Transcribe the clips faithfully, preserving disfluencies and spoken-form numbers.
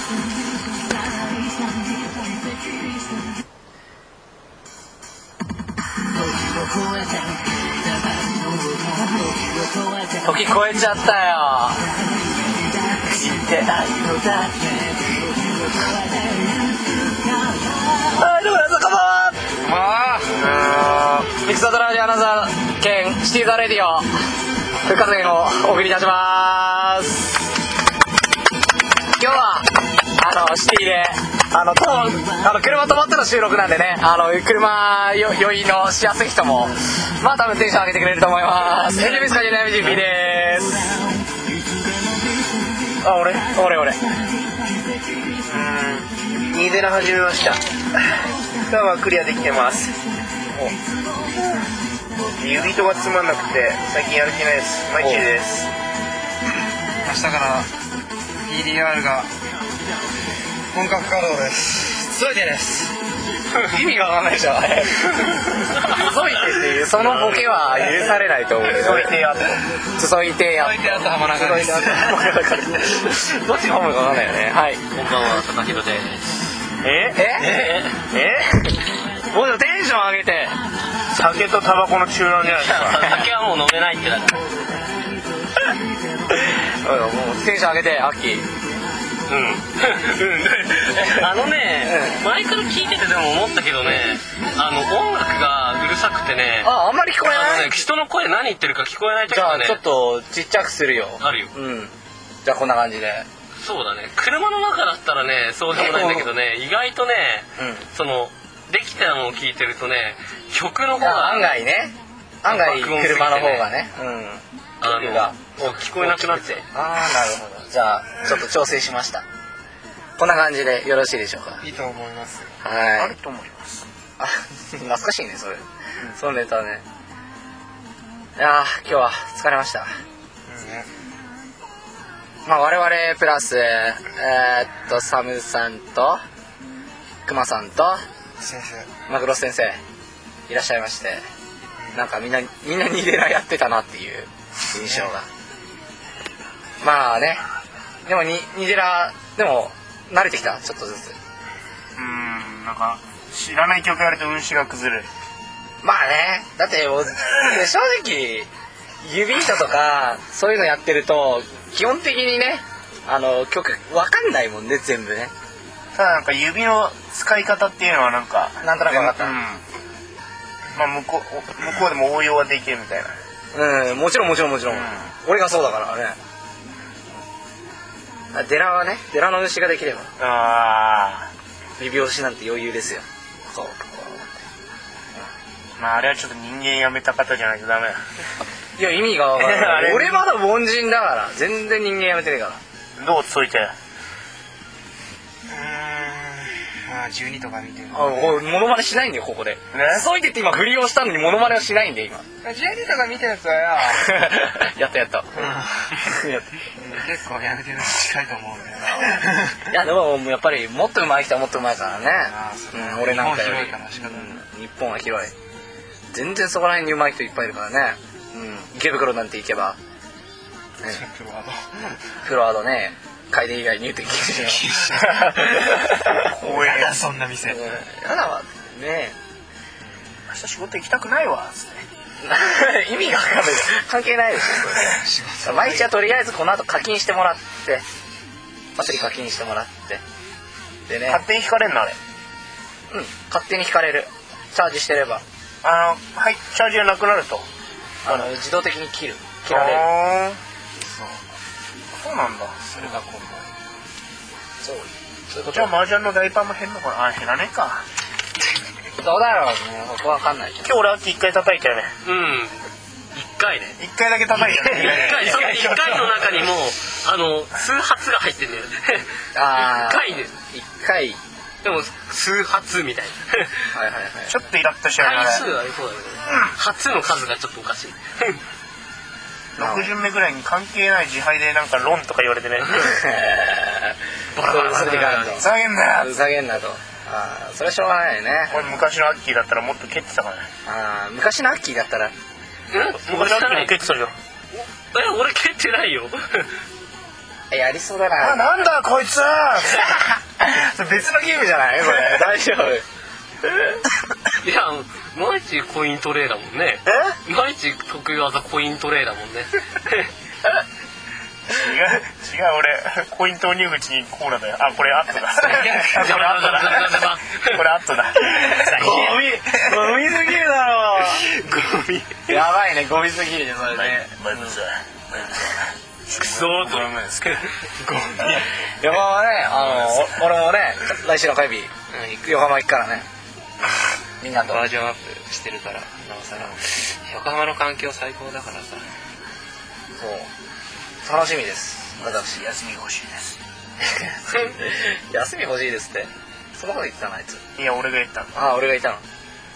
時越えちゃったよ。知ってないのだってはい、どうも皆さんこんばんは。あーミキサードラジオアナウンサー兼シティーザレディオ復活編をお送りいたします。今日はあのシティであのとあの車止まっての収録なんでね、あの車よ酔いのしやすい人もまあ多分テンション上げてくれると思います。エンジェルビスカジュニア エムジーピー です。あ、俺俺俺うーん、にゼロ始めました。今はクリアできてます。指とがつまんなくて最近やる気ないです。マイケルです。 明日から ピーディーアール が本格稼働です。 ゾイテです意味がわかんないでしょあれゾイテっていうそのボケは許されないと思う。 ゾイテやっとゾイテやっゾイテやっと浜中です。 どっちが本名かわかんないよね。はい、 こんばんは、高弘です。 えええもうテンション上げて。 酒とタバコの中断じゃないですか。 酒はもう飲めないってだからもうテンション上げてアッキー。 うんあのね、うん、前から聞いててでも思ったけどね、あの音楽がうるさくてね、 あ、あんまり聞こえない。 あの、ね、人の声何言ってるか聞こえない時がね。 じゃあちょっとちっちゃくするよ。 あるよ。 うん。じゃあこんな感じで。そうだね。車の中だったらね、そうでもないんだけどね、意外とね、うん、そのできたのを聞いてるとね、曲の方が案外ね、案外車の方がね、うん、 あのが聞こえなくなって。 ああ、なるほど。じゃあちょっと調整しました。こんな感じでよろしいでしょうか。 いいと思います。 はい。 あると思います。 あ、懐かしいねそれ。うん、そのネタね。いやー、今日は疲れました。うん、まあ我々プラスえー、っとサムさんとクマさんと先生、 マグロス先生いらっしゃいまして、なんかみんなみんなニデラやってたなっていう印象が。まあね、でもにニデラでも慣れてきた、ちょっとずつ。 うーん、なんか知らない曲やると運指が崩れる。 まあね、だってもう正直指糸とかそういうのやってると基本的にね、あの曲わかんないもんね、全部ね。 ただなんか指の使い方っていうのはなんかなんとなく分かった。うん、 まあ向こう向こうでも応用はできるみたいな。うん、もちろんもちろんもちろん。うん、俺がそうだからね。デラはね、デラの運指ができれば。ああ。指押しなんて余裕ですよ。そう。 まああれはちょっと人間やめた方じゃないとダメだ。 いや意味が分からない。俺まだ凡人だから全然人間やめてねえから。 どうついて。 うーん、まあじゅうにとか見てる、ね。 あ、モノマネしないんだよここで。ね。そう言って今振りをしたのにモノマネをしないんで今。 じゅうにとか見てるやつはよ。 やったやった。うん、 結構やめてるの近いと思うんだよ。 いやでもやっぱりもっと上手い人はもっと上手いからね。うん、俺なんかより。 日本広いから仕方ない。 うん、日本は広い。全然そこら辺に上手い人いっぱいいるからね。うん、池袋なんて行けば、ね、 フロアドフロアドね、回転以外入店禁止よ。 怖えやそんな店。 やだわね。 明日仕事行きたくないわつって意味が分かんない。関係ないでしょ毎日はとりあえずこの後課金してもらって、祭り課金してもらってでね、 勝手に引かれんのあれ。 うん、勝手に引かれる。チャージしてればあの、はい、チャージがなくなるとあの自動的に切る切られる。 そうそうなんだ。それが今度そうそういうこと。 じゃあ麻雀のダイパーも減るのかな。あ、減らねえか。 どうだろうね、僕わかんない。 今日俺秋一回叩いたよね。 うん、一回ね。 一回だけ叩いたね。 一回、その一回の中にもあの数発が入ってんだよね。 ああ、 一回で一回でも数発みたいな。 はいはいはい。 ちょっとイラッとしちゃうね。 回数はそうだけど、うん、発の数がちょっとおかしい。 ろく巡目ぐらいに関係ない自敗でなんか論とか言われてね。 それそれでかんと。 ふざけんなよ。 ふざけんなと。ああ、それはしょうがないよね。 これ昔のアッキーだったらもっと蹴ってたからね。 ああ、昔のアッキーだったら。 昔のアッキーも蹴ってたよ。 え、俺蹴ってないよ。 やりそうだあ、 な。 なんだこいつ別のゲームじゃないこれ。大丈夫。 いや毎日コイントレイだもんね。 え毎日得意技コイントレイだもんね。 違う違う、俺コイン投入口にコーラだよ。あ、これアットだ。これアットだ。これアットだ。 ゴミゴミすぎるだろ。 ゴミ。 やばいね、ゴミすぎるねそれね。 バイブスクソーと。 いやまあね、あの俺もね来週の火曜日横浜行くからね。みんなとバージョンアップしてるからなおさら横浜の環境最高だからさ。 そう楽しみです。私休み欲しいです。 休み欲しいですって。そんなこと言ってたなあいつ。 いや俺が言ったんだ。 ああ俺がいたの。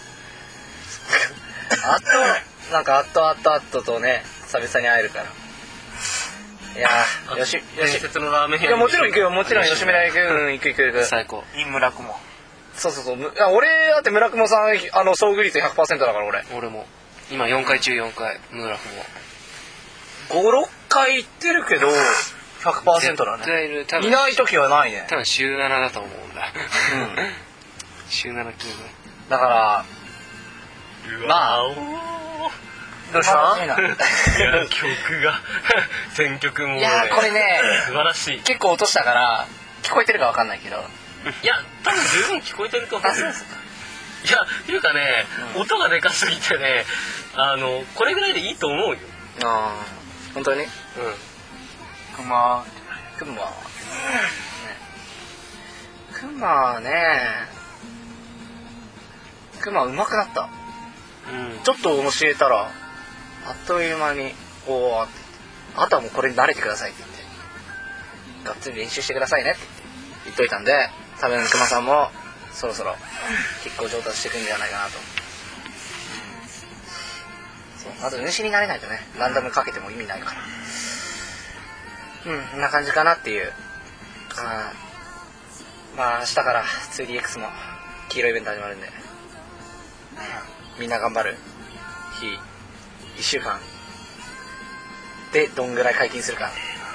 あとなんかあっとあっとあっととね久々に会えるから。いやーよしよし。 伝説のラーメン屋。 いやもちろん行くよ、もちろん吉村屋行く、うん行く行く行く。 最高。 イン村雲。 そうそうそう。いや俺だって村雲さんあの遭遇率 ひゃくパーセント だから俺。 俺も今よんかい中よんかい村雲。 ご、ろっかい行ってるけどひゃくパーセント だ絶対いね。 る。多分いない時はないね。 多分週ななだと思うんだ。 うん。 週ななキロだからまあどうした？ いや曲が選曲もね。 いやこれね素晴らしい。 結構落としたから聞こえてるかわかんないけど。 いや多分十分聞こえてると思う。 あそうですか。 いやっていうかね、うん、音がでかすぎてねあのこれぐらいでいいと思うよ。 ああ本当に？うん。 クマクマね。クマね。クマ上手くなった。うん。ちょっと教えたらあっという間におーってあとはもうこれに慣れてくださいって言ってがっつり練習してくださいねって言っといたんで多分クマさんもそろそろ結構上達していくんじゃないかなと。そうまず主になれないとねランダムかけても意味ないからうんこんな感じかなっていう。あまあ明日から ツーディーエックス も黄色いイベント始まるんでみんな頑張る日いっしゅうかんでどんぐらい解禁するか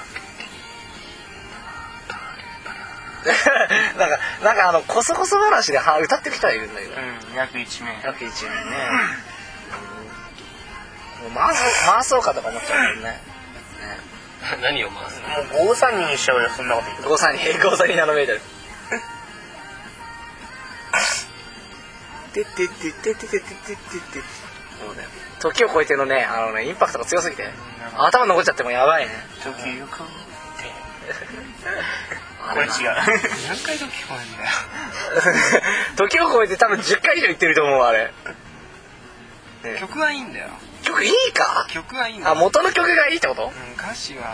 なんかなんかあのコソコソ話では歌ってる人はいるんだけど、 うん、約いちめい約いちめいね、うん、もう回そう回そうかとか思っちゃうけどねね何を回すの？ もうごさんにんにしちゃうよそんなこと言ってごさんにんごさんにんナノメートルてってってってってってってってもうね時を超えてのねあのねインパクトが強すぎて頭残っちゃってもやばいね。 時を超えてこれ違う何回時超えんだよ時を超えて多分じゅっかい以上言ってると思うあれ、 ね、曲はいいんだよ。 曲いいか？ 曲はいいんだよ。 あ元の曲がいいってこと？うん歌詞は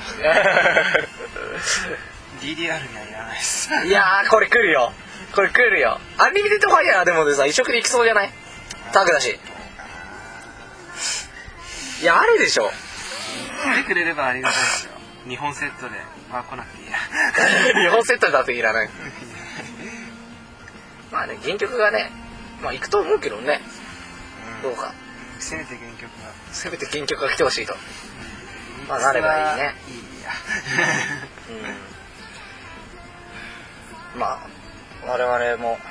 ディーディーアール にはいらないですいやーこれ来るよこれ来るよ。アンリミテッドファイヤーでもでさ移植でいきそうじゃない？タグだしいやあるでしょ。 来てくれればありがたいですよ。にほんセットでまあ来なくていいやにほんセットだといらないまあね原曲がねまあ行くと思うけどね、うん、どうかせめて原曲がせめて原曲が来てほしいと、うん、まあなればいいね。 いいや、 うん、まあ我々も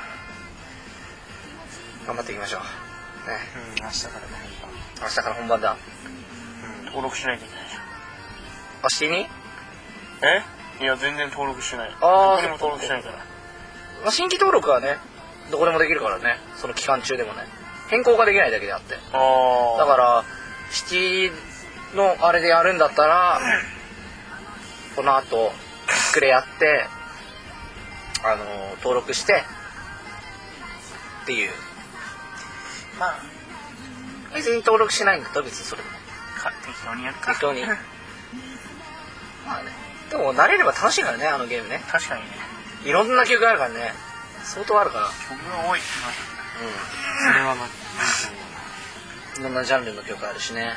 頑張っていきましょうね、 うん、明日から本番明日から本番だ、 うん、登録しないといけないじゃん。 あしてにえいや全然登録しない。 ああどこにも登録しないから、 まあ、新規登録はねどこでもできるからねその期間中でもね変更ができないだけであってあだからシティのあれでやるんだったらこの後クレやってあの登録してっていうまあ別に登録しないんだと別にそれも適当にやるか適当にまあねでも慣れれば楽しいからねあのゲームね。 確かにねいろんな曲あるからね相当あるから曲が多いってうんそれはまあいろんなジャンルの曲あるしね、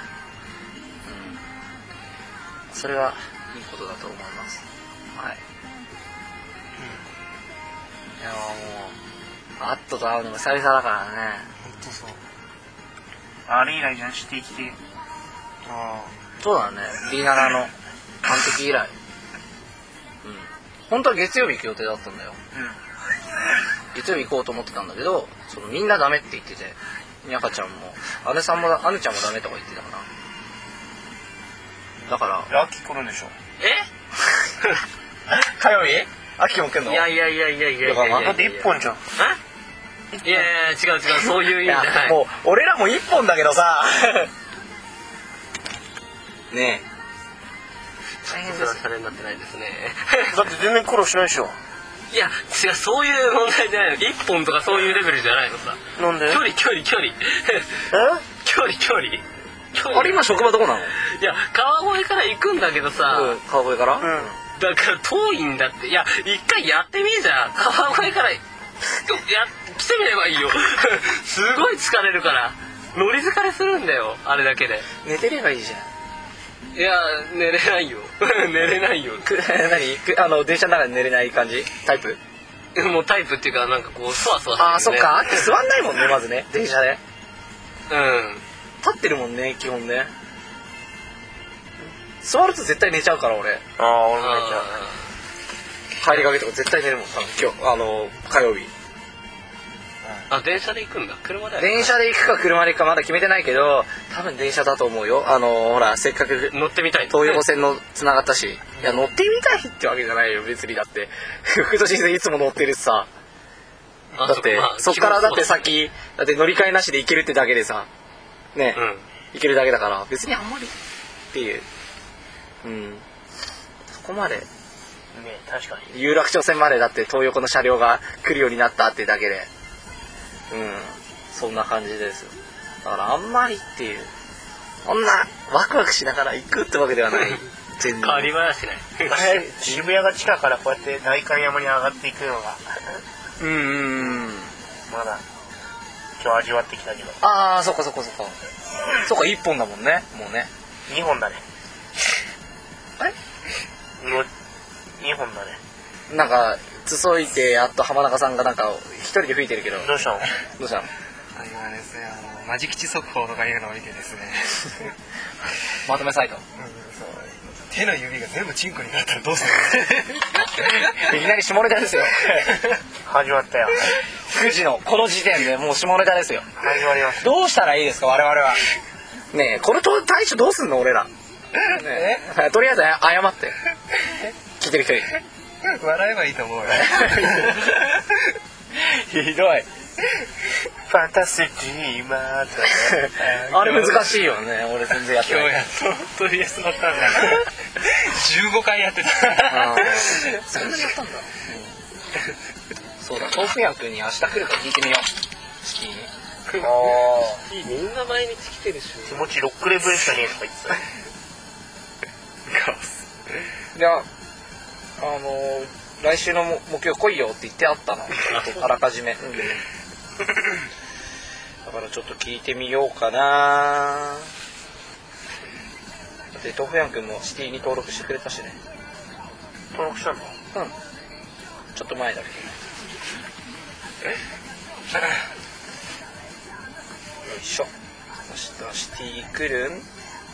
うん、それはいいことだと思います。はい、うん、いやもうアットと会うのが久々だからね。 ほんとそう。 あれ以来じゃんしてきて。 あそうだね ビーなな の完璧以来本当は月曜日行く予定だったんだよ。月曜日行こうと思ってたんだけど、そのみんなダメって言ってて、にゃかちゃんも姉さんも姉ちゃんもダメとか言ってたから、だから秋来るんでしょ。 え火曜日秋も来んの？ いやいやいやいやいやいやいや、 だって一本じゃん。 えいやいや違う違う、そういう意味じゃない。 もう俺らも一本だけどさねえ大変です。 それになってないですね。 だって全然苦労しないでしょ。 いや違う、そういう問題じゃないの。一本とかそういうレベルじゃないのさ。 なんで？ 距離距離距離え？ 距離距離距離。 あれ今職場どこなの？ いや川越から行くんだけどさ、 うん、川越から、 うん。 だから遠いんだって。いや一回やってみじゃん。川越からや来てみればいいよ。すごい疲れるから乗り疲れするんだよ、あれだけで。 寝てればいいじゃん。 いや寝れないよ。寝れないよ。 く何くあの電車の中で寝れない感じタイプ？ もうタイプっていうかなんかこうそわそわする、ね、 ああそっか、秋座んないもんねまずね電車で。 うん立ってるもんね基本ね。座ると絶対寝ちゃうから俺。 ああ、俺も寝ちゃう。 帰りがけとか絶対寝るもん多分今日あの火曜日。 あ電車で行くんだ。車で電車で行くか車で行くかまだ決めてないけど多分電車だと思うよ。あのほらせっかく乗ってみたい東横線のつながったし、いや乗ってみたいってわけじゃないよ別に。だって副都心線いつも乗ってるしさ。だってそっからだって先だって乗り換えなしで行けるってだけでさね、 うん、 行けるだけだから別にあんまりっていう、うんそこまでね、確かに。 有楽町線までだって東横の車両が来るようになったってだけで、うんそんな感じですよ。だからあんまりっていうそんなワクワクしながら行くってわけではない。全然変わりはしない。 渋谷が地下からこうやって代官山に上がっていくのがうんうんうんまだ今日味わってきたけど。 ああそっかそっかそっかそっか一本だもんねもうね。 にほんだね。 あれにほんだね。 なんかつそいてあと浜中さんがなんか一人で吹いてるけどどうしたの？ どうしたの？ 今ですね、あのマジ吉速報とかいうのを見てですねまとめサイト、 うん、そう手の指が全部チンコになったらどうするいきなり下ネタですよ始まったよ。 くじのこの時点でもう下ネタですよ。 始まりました。 どうしたらいいですか我々は。ねえこれと対処どうすんの俺ら。ねえとりあえず謝って聞いてる人に笑えばいいと思うよひどい。 ファンタスティックマートあれ難しいよね。俺全然やってない。 今日やっと取りやすかったんだじゅうごかいやってたあそんなにやったんだ、うん、そうだ豆腐屋君に明日来るか聞いてみよう式に。 ああ、 みんな毎日来てるし気持ちロックレベルしかねえとか言ってた。 じゃああのー、来週の目標来いよって言ってあったのあらかじめ、うん、だからちょっと聞いてみようかな。だって豆腐屋君もシティに登録してくれたしね。 登録したの？ うんちょっと前だけど。よいしょ。明日シティ来るん？い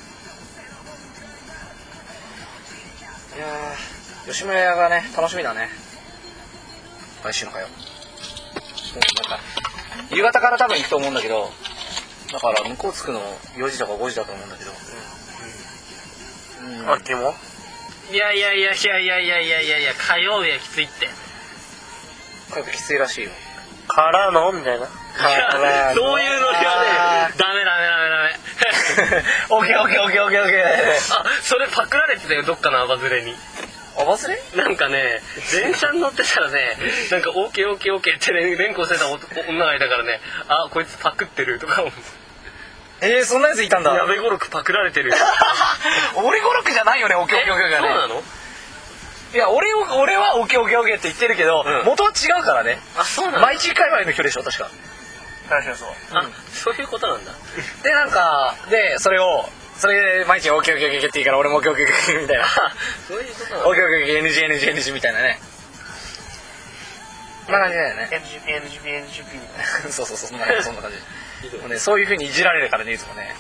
やー吉村屋がね楽しみだね。来週の火曜。もうなんか夕方から多分行くと思うんだけど、だから向こう着くのよじとかごじだと思うんだけど。うん。 あっちも？ いやいやいやいやいやいやいやいやいや火曜日はきついって。 火曜日きついらしいよ。 からのみたいな。 からのそういうのにはねダメダメダメダメ。 オッケーオッケーオッケーオッケーオッケー。 あそれパクられてたよどっかのアバズレに。 アバズレ？ なんかね電車に乗ってたらねなんかオーケーオーケーオーケーってね連呼してた女がいたからね、あこいつパクってるとか思って。 えー、そんなやついたんだ。 やべ語録パクられてる。 俺語録じゃないよねオッケーオッケーオッケーがね。 そうなの？ いや俺を俺はオッケーオッケーオッケーって言ってるけど、うん、元は違うからね。 あそうなの？ 毎日界隈の人でしょ確か。 確かにそう。 あ、うん、そういうことなんだ。 でなんかでそれをそれで毎日オッケーオッケーオッケーって言うから俺もオッケーオッケーオッケーみたいな。 そういうことなんだ。 オッケーオッケーオッケー エヌジーエヌジーエヌジー みたいなね。そんな感じだよね。 エヌジーピーエヌジーピーエヌジーピー みたいな。 そうそうそうそんなそんな感じ。もうねそういう風にいじられるからねいつもね。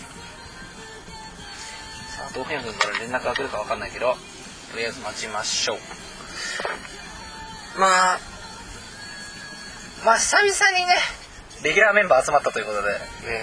さあ豆腐屋君から連絡が来るかわかんないけどとりあえず待ちましょう。 まあまあ久々にねレギュラーメンバー集まったということでね、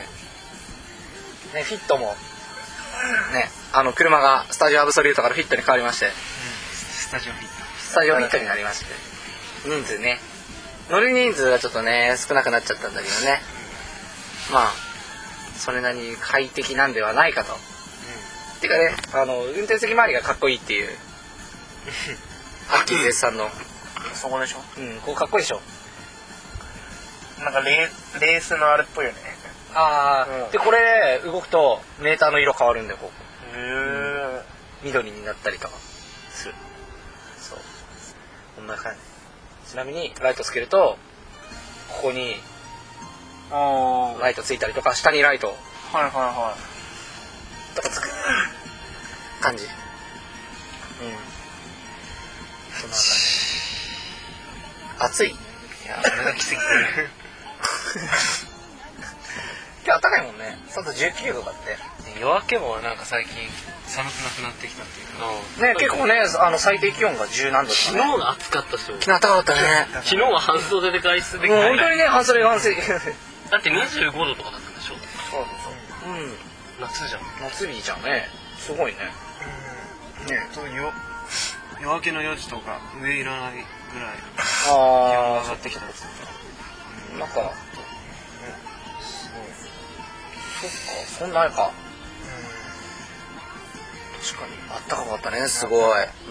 ねフィットもねあの車がスタジオアブソリュートからフィットに変わりまして、うん、 スタジオフィットスタジオフィットになりまして人数ね乗る人数がちょっとね少なくなっちゃったんだけどね、まあそれなりに快適なんではないかと、うん、ていうかねあの運転席周りがかっこいいっていうアッキー絶賛のそこでしょ。 うんこうかっこいいでしょ。 なんかレー、レースのあれっぽいよね。 ああ、うん、でこれ動くとメーターの色変わるんだよこう。 へえ。 緑になったりとかする。そうこんな感じ。ちなみにライトつけるとここにライトついたりとか下にライトはいはいはいとかつく感じ。うんそんな感じ。暑い。いや俺が来すぎてる今日暖かいもんね。外じゅうきゅうどだって。 夜明けもなんか最近寒くなくなってきたっていうかね結構ねあの最低気温がじゅうなんどとか、ね、 昨日が暑かったっすよ。 昨日暖かかったね昨日は半袖で外出できない。 もう本当にね半袖半袖だってにじゅうごどとかだったんでしょ。 そうそううん夏じゃん。 夏日じゃんね。すごいね。 うんねとよ夜明けのよじとか上いらないぐらいああ上がってきたやつなんか、うん、そっかそんなあれか、うん、確かにあったかかったねすごい、うん、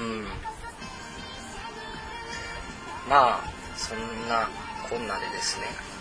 まあそんなこんなでですね、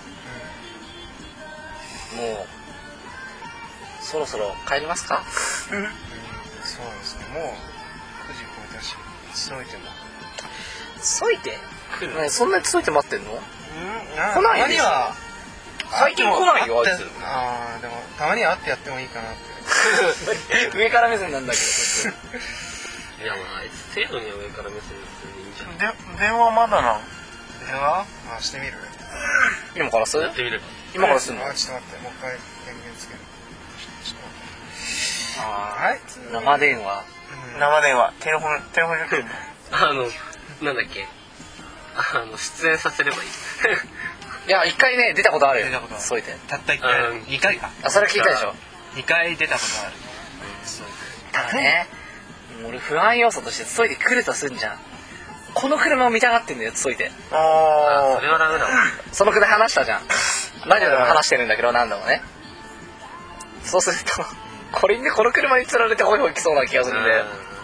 うん、もうそろそろ帰りますか、 うん、そうですねもうくじ超えたしついてもついて来る、ね、そんなについて待ってんの、うん、 来ないでしょ最近来ないよあいつ。 ああでもたまには会ってやってもいいかなって上から目線なんだけどいやまああいつ程度には上から目線でいいんじゃん。 で電話まだな電話あしてみる今からするやってみれば今からするのあちょっと待ってもう一回電源つけるちょっと待ってあはい生電話、 うん、生電話テレフォンテレフォンじゃなくてあのなんだっけあの出演させればいいいや一回ね出たことあるよ。 出たことある。 そういてたった一回二回か。 あそれ聞いたでしょ。 二回出たことある。そうただね俺不安要素としてついて来るとすんじゃん。この車を見たがってんだよついて。 ああそれはダメだもん。 そのくらい話したじゃん。ラジオでも話してるんだけど何度もね。そうするとこれにこの車に釣られてホイホイ来そうな気がするんで。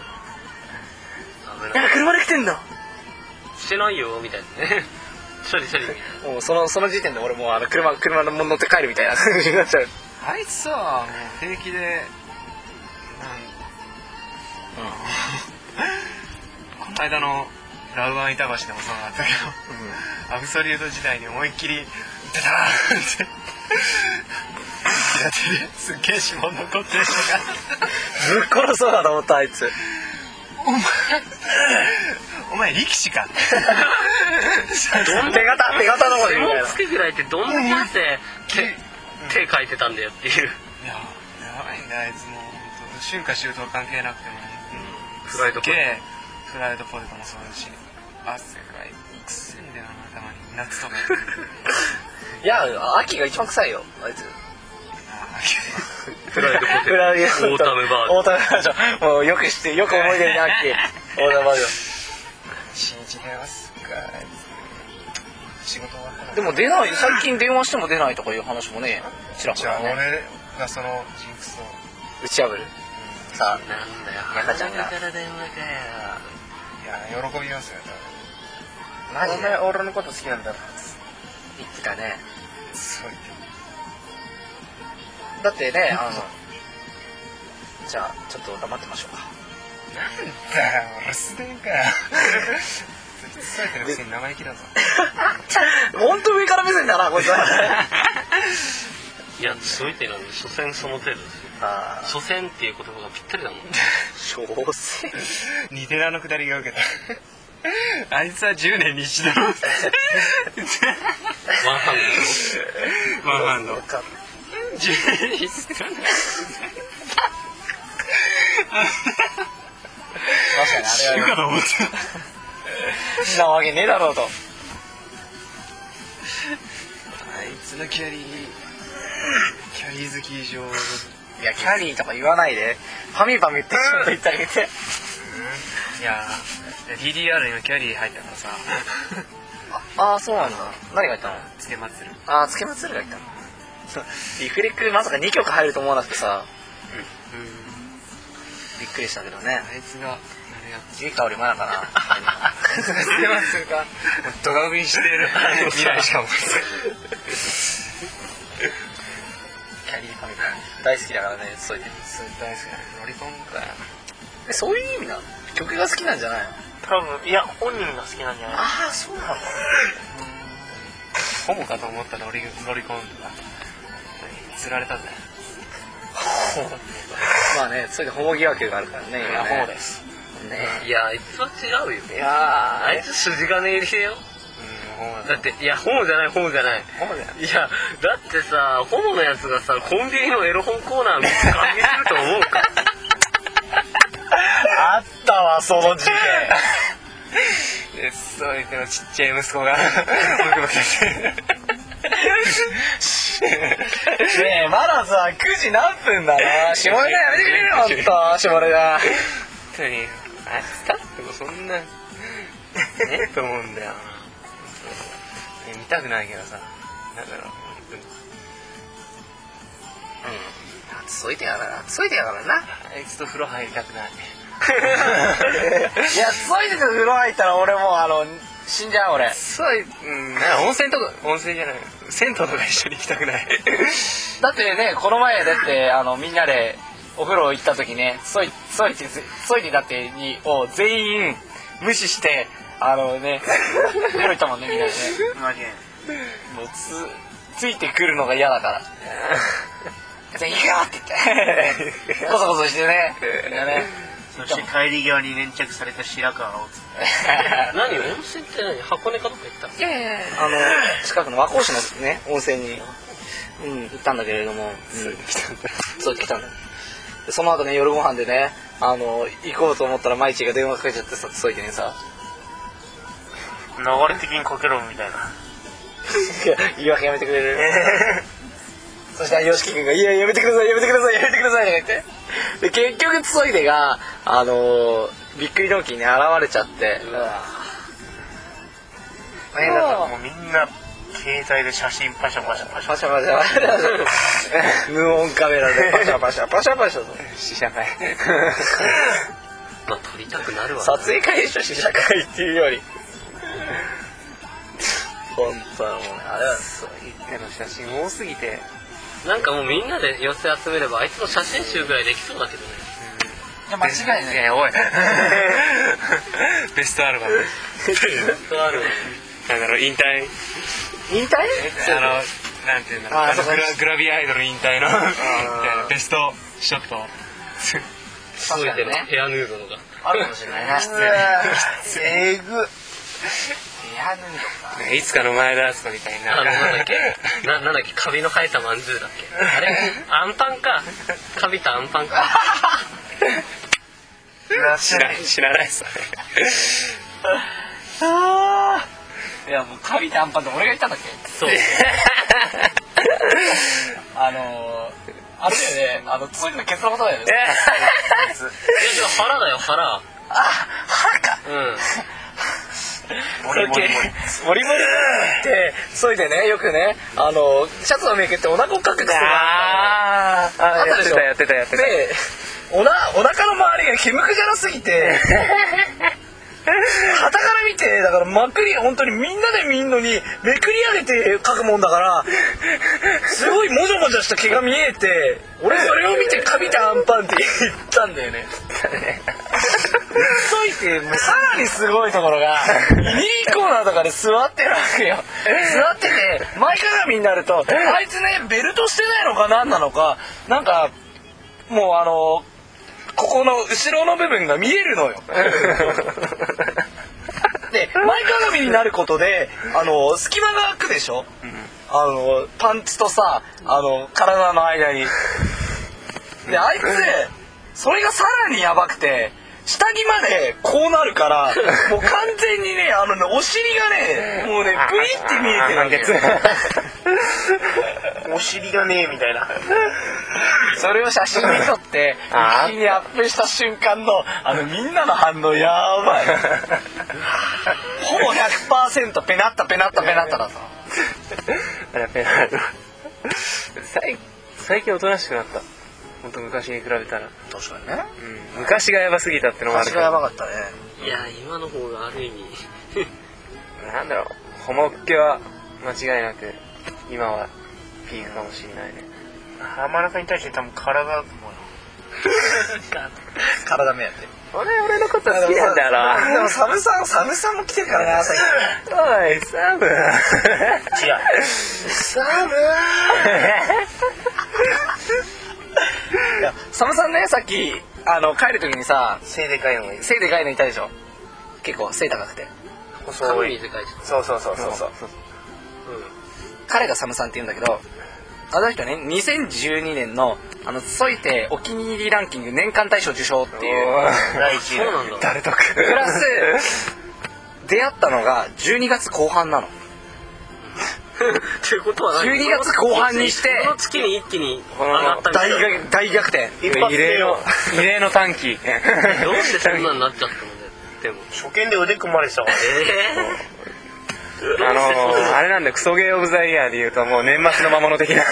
なんか車で来てんだ。 してないよみたいなね。処理処理みたいな。 もうそのその時点で俺もうあの車車のもの乗って帰るみたいな感じになっちゃう。 あいつさもう平気で、うん、この間のラウアン板橋でもそうなんだけど、うん、アブソリュート時代に思いっきり「出たー!」って左手ですっげえ指紋残ってる人がぶっ殺そうだと思ったあいつ。 お前お前力士か手形手形の方でみたいな。 つけぐらいってどんだけあって手手書いてたんだよっていう。 いややばいんだあいつもう春夏秋冬関係なくても、 うん、フライドポテトフライドポテトもそうだし汗がくせんだよなたまに夏とかいや秋が一番臭いよあいつ。 フライドポテトオータムバージョンオータムバージョンもうよく知ってよく思い出になってオータムバージョン信じれますか仕事終わったらでも出ない最近電話しても出ないとかいう話もねちらほじゃあらね俺がそのジンクスを打ち破る、うん、さあなんだよやかちゃんがから電話かよいや喜びますよマジでお前俺のこと好きなんだろ言ってたね。 そうだってねあのじゃあちょっと黙ってましょうか。 なんだよ留守電かよ伝えてるくせに生意気だぞほんと上から目線だなこいつは。 いやそう言ってなんで所詮その程度ですよ。 あ所詮っていう言葉がぴったりだもん。 所詮ニテラのくだりが受けたあいつはじゅうねんに一度のワンハンドワンハンドじゅうねんに一度確かにあれはかと思ったなわけねえだろうと。 あいつのキャリーキャリー好き以上。 いやキャリーとか言わないで、ファミファミってちょっと言ってあげて。 いや ディーディーアール にもキャリー入ったからさ。 ああそうなんだ。何が入ったの？ つけまつる。 ああつけまつるが入ったの。リフレックまさかにきょく入ると思わなくてさ、 うん、うん、 びっくりしたけどね。 あいつがあれやいい香りまだかな。 つけまつるかドガ食いしてる未来しかも。 キャリーファミコン大好きだからね、そういうそれ大好きだね。ロリコンかよ。 え、そういう意味なの？曲が好きなんじゃないの？ 多分いや本人が好きなんじゃない？ ああそうなんだ。 ホモかと思ったロリロリコンが釣られたぜ。 まあね、それでホモ疑惑があるからね。 いやホモです。 ね。 いやあいつは違うよ。 いやあいつ筋金入りだよ。 うん、ホモだっていやホモじゃないホモじゃない。 ホモだよ。 いやだってさホモのやつがさコンビニのエロ本コーナー見て感激すると思うか。 あったわその事件。 でそう言ってのちっちゃい息子がブクブクしてる。 ねえまださくじ何分だな。下ネタやめてくれるよほんと下ネタ。 本当にあいつだってもそんなねえと思うんだよ。見たくないけどさ、なんだろう。 うん。暑いてやから暑いてやからな。 あいつと風呂入りたくない。 いや暑いてて風呂入ったら俺もうあの死んじゃう俺。 そういう、うん、温泉とか温泉じゃない銭湯とか一緒に行きたくない。 だってねこの前だってあのみんなでお風呂行った時ねソイソイテソイテだってにを全員無視してあのね風呂行ったもんねみんなでね。もうつついてくるのが嫌だから。じゃあ行くよって言ってこそこそしてね。みんなね。 そして帰り際に粘着された白川をつって何温泉って何箱根かどっか行ったの？ いやいやいやあの近くの和光市のね温泉に、うん、行ったんだけれども、うん、そう来たんだ。でその後ね夜ご飯でねあの行こうと思ったらマイチが電話かけちゃってさそういてねさ流れ的にかけろみたいな。 言い訳やめてくれる。そしたらよしき君が「いややめてくださいやめてくださいやめてください」とか言ってで結局つそいでがあのー、びっくりドンキーに現れちゃって大変だからもうみんな携帯で写真パシャパシャパシャパシャパシャパシャ無音カメラでパシャパシャパシャパシャと試写会。 まあ撮りたくなるわ。 撮影会でしょ試写会っていうより本当はもうねあれはそういうの写真多すぎて。 なんかもうみんなで寄せ集めればあいつの写真集ぐらいできそうだけどね。 いや間違いない。 いやおい。ベストアルバム。 ベストアルバム。 なんだろう引退。 引退？ あのなんていうんだろう。あのグラグラビアアイドル引退のみたいなベストショット。 すごいでねヘアヌードのがあるかもしれないな。えぐ。ヘアヌードか。 いつかの前田敦子みたいな。 あのなんだっけななんだっけカビの生えたまんじゅうだっけあれアンパンかカビたアンパンか。 知ら知らないそれ。 あいやもうカビたアンパンって俺が言ったんだっけ。 そうあのー、あれだよねあのついのケツのことだよね。 いやでも腹だよ腹。 あ腹か。 うんモリモリモリモリモリってそいでねよくねあのシャツをめくってお腹をかく癖があーあやってたやってたやってた。 でおなお腹の周りが毛むくじゃらすぎて傍から見てだからまくり本当にみんなで見んのにめくり上げて描くもんだからすごいもじゃもじゃした毛が見えて俺それを見てカビたアンパンって言ったんだよね。そいてもうさらにすごいところがにコーナーとかで座ってるわけよ。座ってて前かがみになるとあいつねベルトしてないのか何なのかなんかもうあのここの後ろの部分が見えるのよ。で前かがみになることであの隙間が空くでしょ、うん、あのパンツとさあの体の間に。であいつそれがさらにやばくて下着までこうなるからもう完全にねあのねお尻がねもうねブリって見えてるんですよお尻がねえみたいな。 それを写真に撮って一気にアップした瞬間のあのみんなの反応やばいほぼ ひゃくパーセント ペナッタペナッタペナッタだぞあれペナル最最近おとなしくなった。本当昔に比べたら。 確かにね、 うん、昔がやばすぎたってのもあるけど。 昔がやばかったね。 いや今の方がある意味なんだろう、ホモっ気は間違いなく今はピークかもしれないね。 浜中に対して多分体だと思うよ。 体目やって俺俺のこと好きなんだろ。 でもサムさんサムさんも来てるからな最近。 おいサム違うサムいやサムさんねさっきあの帰る時にさ背でかいのがいい。 背でかいのいたでしょ。結構背高くて細い。 髪短いじそうそうそうそうそう。 彼がサムさんって言うんだけど、あの人ねにせんじゅうにねんのあのソイテお気に入りランキング年間大賞受賞っていう第一位だ。 そうなんだ。 誰得プラス出会ったのがじゅうにがつこう半なの。 っていうことは何？ じゅうにがつこう半にしてこの月に一気に上がったみた大いな。 逆大逆転。 一発異例の異例の短期。 どうしてそんなになっちゃったのででも。 初見で腕組まれてたから。 あのあれなんでクソゲーオブザイヤーで言うともう年末の魔物的な。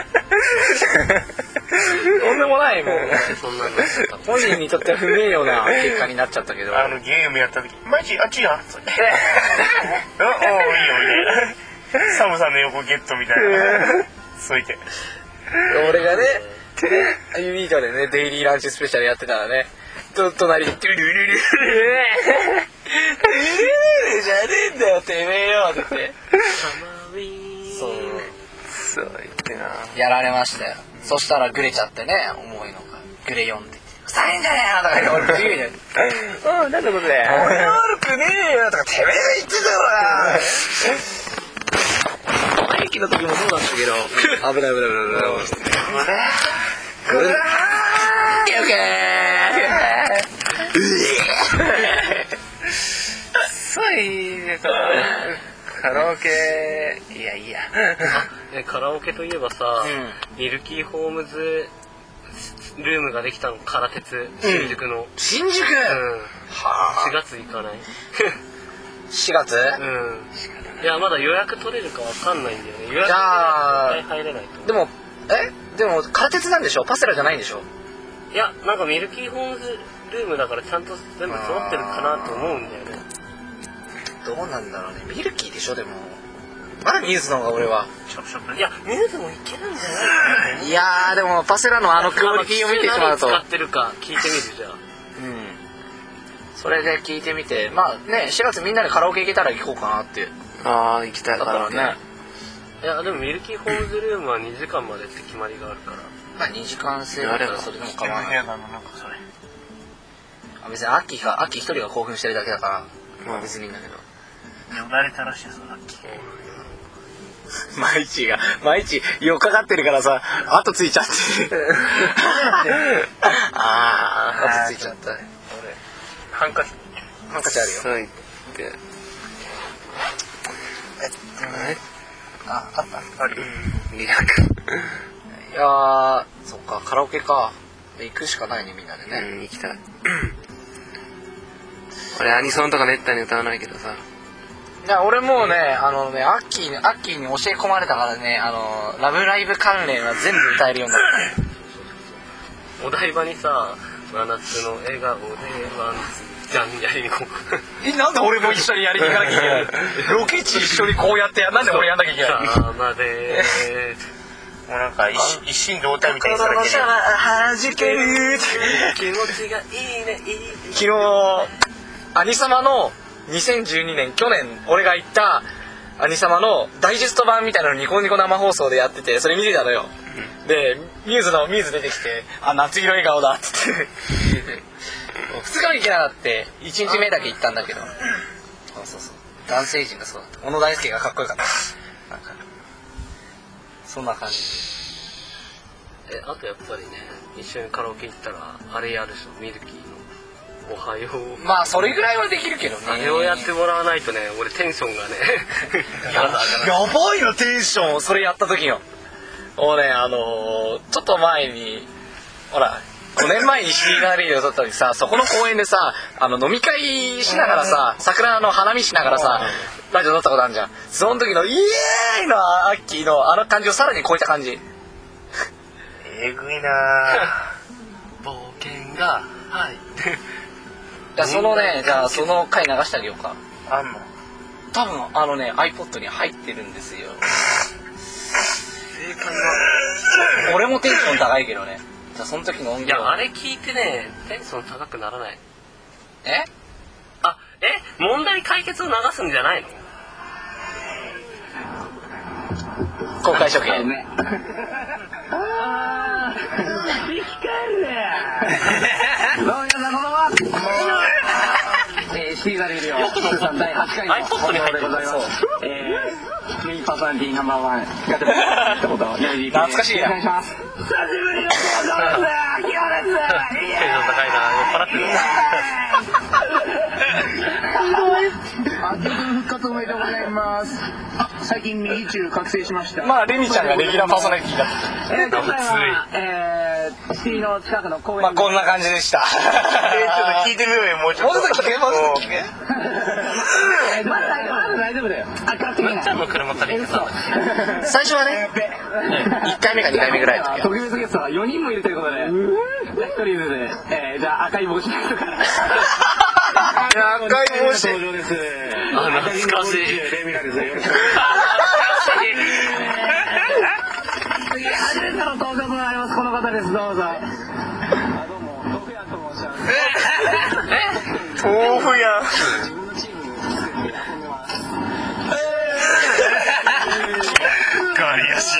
とんでもないもん。 そんなになっちゃったの。 本人にとっては不名誉な結果になっちゃったけど。 あのゲームやった時マジあっちやん。つっておおいいよみたいな。サムさんの横ゲットみたいな。そういて。 俺がね、ユニーカでねデイリーランチスペシャルやってたらね、と隣でトゥルルルルルルじゃねえんだよてめえよって言って。そうそう言ってな。 やられましたよ。そしたらグレちゃってね、重いのがグレよんってふざけんじゃねえよとか言って俺言うじゃん。 うん、なんだことだよ。 俺悪くねえよとかてめえが言ってたよな。駅の時もそうだったけど危ない危ない危ない危ない。これこれオッケー。 そういうとカラオケいやいや。 ねカラオケといえばさ、 うん、 ミルキーホームズルームができたの。空鉄新宿の、うん、 新宿、 うん、 はあ、 しがつ行かないしがつ、 うんいやまだ予約取れるかわかんないんだよね。予約じゃあ絶対入れないと。 でもえでも空鉄なんでしょ。パセラじゃないんでしょ。 いやなんかミルキーホームズルームだからちゃんと全部揃ってるかなと思うんだよね。 どうなんだろうね。ミルキーでしょ。でもまだミューズの方が俺は。 いやミューズもいけるんじゃないかな。 いやーでもパセラのあのクオリティを見てしまうと、 何使ってるか聞いてみるじゃあ。 うんそれで聞いてみて、まあねしがつみんなでカラオケ行けたら行こうかなっていう。 ああ行きたいだからね。 いやでもミルキーホームズルームはにじかんまでって決まりがあるから。 まあにじかん制だったらそれでも構わない。 部屋だななんかそれ。 あ別にアッキーがアッキー一人が興奮してるだけだからまあ別にいいんだけど。 よだれ垂らしてそうだっけ。 マイチがマイチよっかかってるからさ後ついちゃってああ後ついちゃった。俺ハンカチハンカチあるよ。 そう言ってえああったあるよ。 にひゃく。 いやーそっかカラオケか行くしかないねみんなでね。 うん行きたい。俺アニソンとかめったに歌わないけどさ。 いや俺もうねあのねアッキーにアッキーに教え込まれたからねあのラブライブ関連は全部歌えるようになった。 お台場にさ真夏の笑顔でワンツーじゃんやりに行こう。 えなんで俺も一緒にやりに行かなきゃいけないの。ロケ地一緒にこうやってやなんで俺やんなきゃいけないの。 さあまでもうなんか一心一心同体みたいにされてる。 はじける気持ちがいいねいいね。 昨日アニサマのにせんじゅうにねん去年俺が行ったアニサマのダイジェスト版みたいなのニコニコ生放送でやっててそれ見てたのよ。でミューズのミューズ出てきてあ夏色笑顔だっつってふつか行けなかっていちにちめだけ行ったんだけどそうそうそう男性陣がそうだった。小野大輔がかっこよかった。なんかそんな感じ。 えあとやっぱりね一緒にカラオケ行ったらあれやるでしょミルキーのおはよう。 まあそれぐらいはできるけどね。 あれをやってもらわないとね、俺テンションがねやばいのテンション、それやった時よ。もうね、あのー、ちょっと前にほらごねんまえにシティガーレディを撮った時さ、そこの公園でさ、あの飲み会しながらさ、桜の花見しながらさ、ラジオ撮ったことあるじゃん。その時のイエーイのアッキーのあの感じをさらに超えた感じ。 えぐいな冒険がはいじゃあそのね、じゃあその回流してあげようか。 あんの多分あのね iPod に入ってるんですよ。 正解は俺もテンション高いけどね。じゃあその時の音いや、 量。 あれ聞いてね、テンション高くならない。 え？ あ、え問題解決を流すんじゃないの？ 公開処刑。 ね。あー、生き返るね。どうも皆さんこんばんは。えー、シティガレディオよく乗っただいはちかいの iPod に入ってる放送でございます。えー、メインパーソナリティナンバーワンやってます。一言よろしく懐かしいなお願いします。久しぶりの放送です。今日です。 テンション高いな、酔っ払ってる。 あ、曲復活おめでとうございます。最近右中覚醒しました。 まあレミちゃんがレギュラーパーソナリティだった。 えー、今回は、えー、シティの近くの公園。 まあこんな感じでした。 えー、ちょっと聞いてみようよ、もうちょっと。 もうちょっと聞け、もうちょっと聞け。 えー、まだ大丈夫、まだ大丈夫だよ。あ、かってみむっちゃんの車借りてさ、 最初はね、いっかいめかにかいめぐらいの時は。 特別ゲストはよにんもいるということで、じゃあひとりずつ、えー、じゃあ赤い帽子の人から。 赤い帽子。 登場です。 あ、懐かしい。 レミナです。よろしく。次、初めての登場となります。この方です。どうぞ。あ、どうも、豆腐屋と申します。 豆腐屋。 自分のチームに遊んでます。 ガリアシ。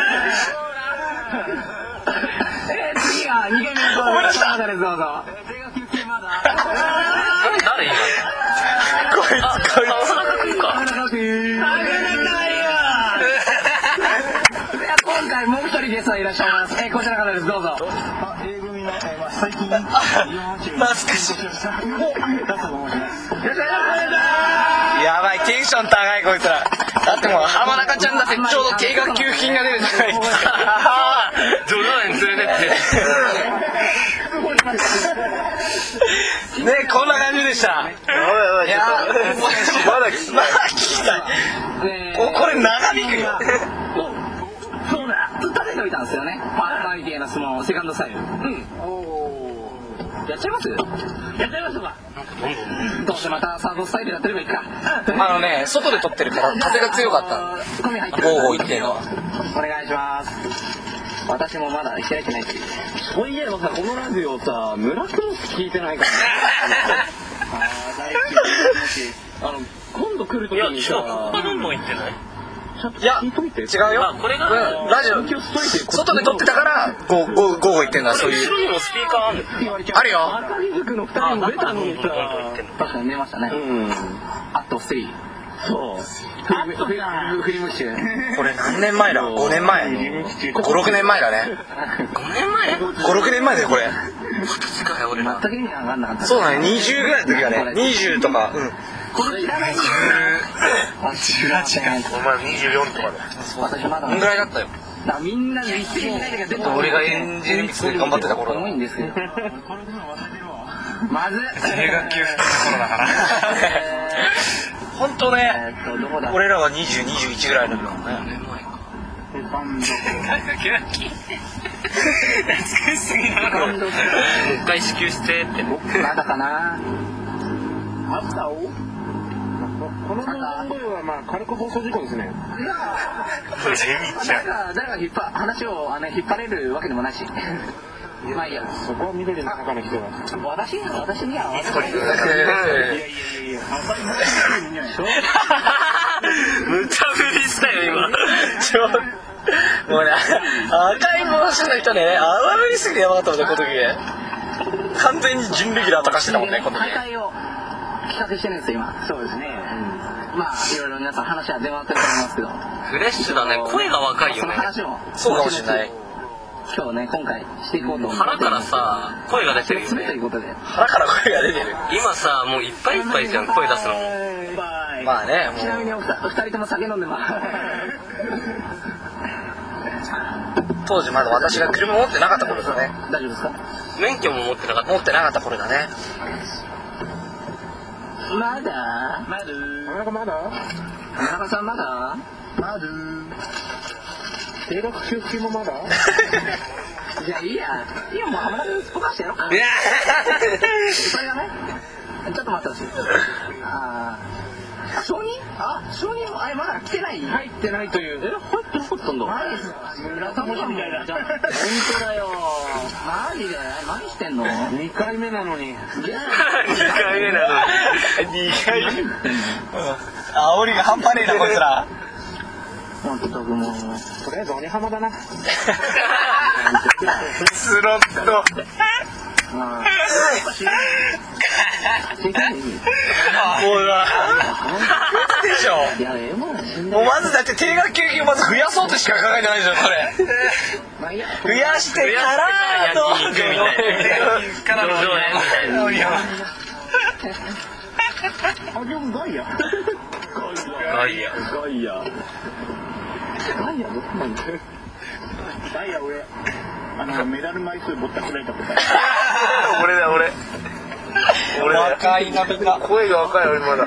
えー、次がにかいめの登場です。この方です。どうぞ。手が休憩まだ。 誰今？ こいつこいあ、田中君か。 今回もう一人ゲストがいらっしゃいます。えー、こちらの方です。どうぞ。あ、A組の、えーまあ、最近懐かしい。 いやばい、テンション高いこいつら。だってもう浜中ちゃんだってちょうど定額給付金が出るじゃないですか。 冗談に連れてって。 ね、こんな感じでした。いや、まだ聞きたい。ここれ長引くよ。 そうだ、ずっと出ておいたんですよね。パーソナリティのそのセカンドスタイル。うん。やっちゃいます？やっちゃいますか。どうせまたサードスタイルやってればいいか。 あのね、外で撮ってるから風が強かった。 ゴミ入ってる。 ゴーゴー言ってんの。 お願いします。私もまだ開いてないっていう。そういえばさ、このラジオさ、村クロス聞いてないからね。あー、大好き。あの、今度来るときいや、 にしかも、 さ、 他のも言ってない？ いや、違うよ。 あ、これが、 ラジオ、外で撮ってたから、ゴーゴーゴー言ってんだ、そういう。 後ろにもスピーカーあるの？ あるよ。 赤木塾のふたりも出たのにさ、確かに出ましたね。うん。あとスリー。そう。フリムッシュ。 これ何年前だ？ごねんまえ。ご、ろくねんまえだね。 ごねんまえ？ ご、ろくねんまえだよ、これ。 近い俺ら。 全く意味わかんなかった。 そうだね、にじゅうぐらいの時はね、にじゅうとか、うん。 これ知らない。 じゅうはちか。お前にじゅうよんとかだ。 私まだ。 こんぐらいだったよ。 みんなで一斉にないけど、 俺がエンジェルミックスで頑張ってた頃だ。 重いんですけど。まず。 定額給付の頃だから。本当ね、俺らはにじゅう、にじゅういちぐらいだけどね。 ごねんまえか。 懐かしすぎな。 もう一回支給してって。 まだかな。あったお。 この問題はまあ軽く放送事故ですね。 ジェミちゃん。 誰が引っ張話をあの引っ張れるわけでもないし。まあいいや。 そこは緑の中の人が。 私私には。 いつこに。いやいやいやいや。 むちゃ振りしたよ今。 ちょもうね、赤い帽子の人ね、あわぶりすぎてやばかったもんね、この時ね。完全に準レギュラーとかしてたもんね、この時。 大会を企画してるんですよ今。そうですね。まあいろいろ皆さん話は出回ってると思いますけど。 フレッシュだね、声が若いよね。 その話を。 そうかもしれない。 今日ね今回していこうと思って腹からさ声が出てるよというね。 ことで腹から声が出てる。 今さもういっぱいいっぱいじゃん声出すの。 まあね、 ちなみにもお二人とも酒飲んでます。 う当時まだ私が車持ってなかった頃だね。 大丈夫ですか？ 免許も持ってなかった。 持ってなかった頃だね。 まだまだなかなかまだ田中さんまだまだ定額給付金もまだじゃあいいやいいよもう浜田君すっぽかしてやろうか。 いやそれがねちょっと待ってほしい。ああ承認？あ承認あれまだ来てない？ 入ってないというえ入ってなかったんだ。マジですか？村田みたいな。本当だよ。マジで何してんの？ にかいめなのににかいめなのに。 にかいめ。煽りが半端ねえなこいつら。 本当ともうとりあえず鬼浜だなスロット。 まあほら。でしょ。 いやええもん死んだもうまずだって定額給付金をまず増やそうとしか考えてないじゃんそれ。 まあいいや増やしてからの焼肉みたいな。 からの路上園みたいな。 あでもガイアガイア。 ガイアガイアどこなんだよ。 ガイア俺あのメダル枚数ぼったくられたことある俺だ俺。俺若いなみんな。声が若い俺まだ。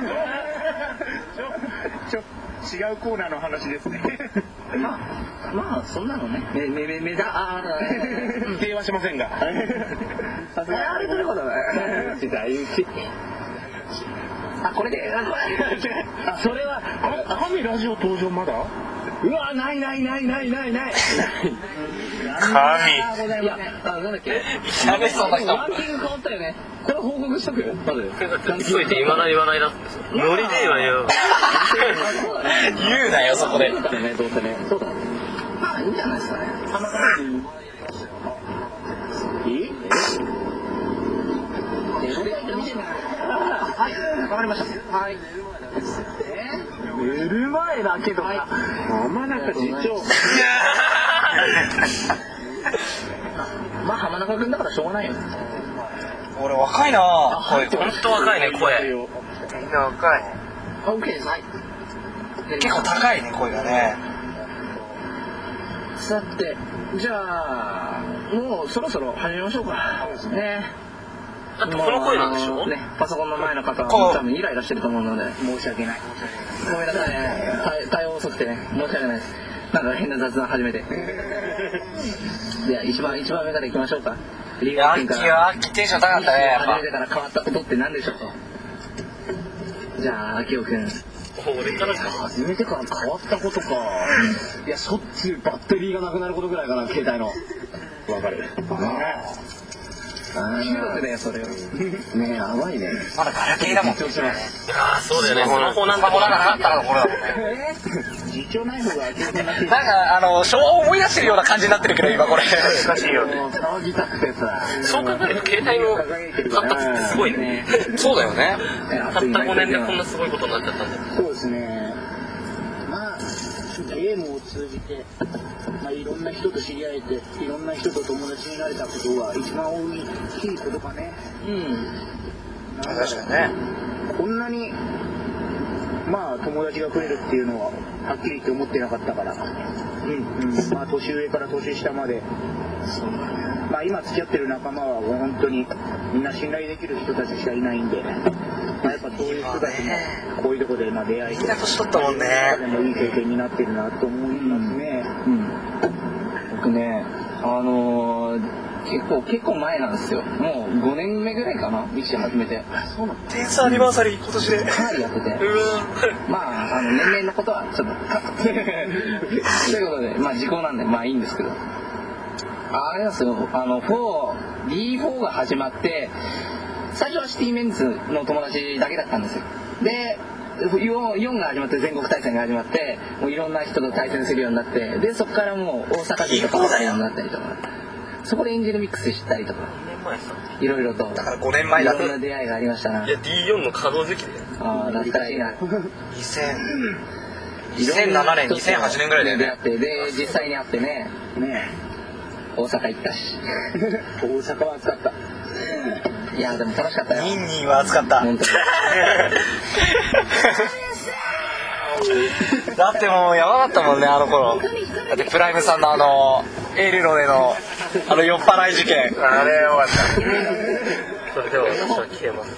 ちょちょ違うコーナーの話ですねまあまあそんなのねめめめめだあ否定はしませんがさすがあれすることない時代打ちあこれであそれは神ラジオ登場まだうわないないないないないない神。 いやあなんだっけ喋りそうな人。 ランキング変わったよね。これ報告しとくまずついていまだに話題だってさ。ノリでいいわよ。 言うなよそこで。 そうだねどうせねそうだまあいいんじゃないですかねいいはいわかりましたはい寝る前だけど浜中次長まあ浜中君だからしょうがないよ俺若いな声。 ほんと若いね声。 みんな若い。 OK ですはい結構高いね声がね。 さてじゃあもうそろそろ始めましょうかねだってこの声なんでしょ。 ねパソコンの前の方は多分イライラしてると思うので申し訳ないごめんなさいね対対応遅くてね申し訳ないですなんか変な雑談始めてでは一番一番目からいきましょうかリーガーアッキーはアッキーテンション高かったねやっぱ。 初めてから変わったことって何でしょうとじゃあ秋尾くん俺からか。 初めてから変わったことかいやしょっちゅうバッテリーがなくなることぐらいかな携帯のわかる中毒だよそれはねえやばいねまだガラケーだもん。 緊張してますああそうだよね。スマホなんてスマホなんかなかったからこれだもんね。 次長ない方が明らかになってなんかあの昭和を思い出してるような感じになってるけど今これ。 難しいよね騒ぎたくてさそう考えると携帯の発達ってすごいね。 そうだよね。 たったごねんでこんなすごいことになっちゃったんだよ。 そうですねまあゲームを通じて、まあ、いろんな人と知り合えていろんな人と友達になれたことが一番大きいことかねうん確かにね。 こんなにまあ友達が増えるっていうのははっきり言って思ってなかったから、うんうん、まあ年上から年下までまあ今付き合ってる仲間は本当にみんな信頼できる人たちしかいないんで、まあ、やっぱそういう人たちもこういうところでまあ出会いみんな年取ったもんね。 でもいい経験になってるなと思いますね、 うんうん僕ねあのー結構結構前なんですよもうごねんめぐらいかなミキシャ始めてそうなのテンスアニバーサリー今年で。 かなりやっててうわまああの年齢のことはちょっとカットということでまあ時効なんでまあいいんですけどあれなんですよあの フォービーフォー が始まって最初はシティメンズの友達だけだったんですよでよんが始まって全国対戦が始まってもういろんな人と対戦するようになってでそこからもう大阪人と戦うようになったりとかそこでエンジェルミックス知ったりとか何年前さ。 いろいろとだからごねんまえだいろんな出会いがありましたないや ディーよん の稼働時期だよ。 ああ懐かしいなにせんにせんななねんにせんはちねんぐらいだよね。 出会ってで実際に会ってねね大阪行ったし大阪は暑かった。 いやでも楽しかったよ。 ニンニンは暑かった。 本当にだってもうやばかったもんね、あの頃。だってプライムさんのあのエルロでのあの酔っ払い事件。 あれよかった。 それでは私は消えます。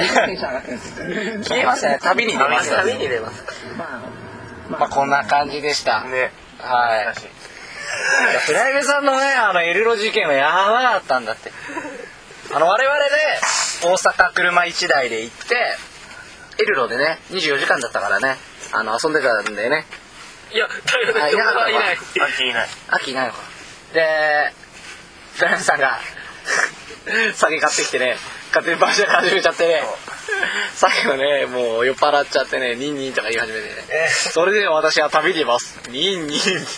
消えましたね。旅に出ました。 旅に出ます。 まあまあこんな感じでした。 ね。 はい。いやプライムさんのねあのエルロ事件はやばかったんだって。あの我々で大阪車一台で行ってエルロでねにじゅうよじかんだったからねあの遊んでたんでね。 いや誰もいない。いない。 秋いない。 秋いないのか。でプライムさんが酒買ってきてね勝手にバージョン始めちゃってね最後ねもう酔っ払っちゃってねニンニンとか言い始めてね、えー、それで私は旅に出ますニンニンって言って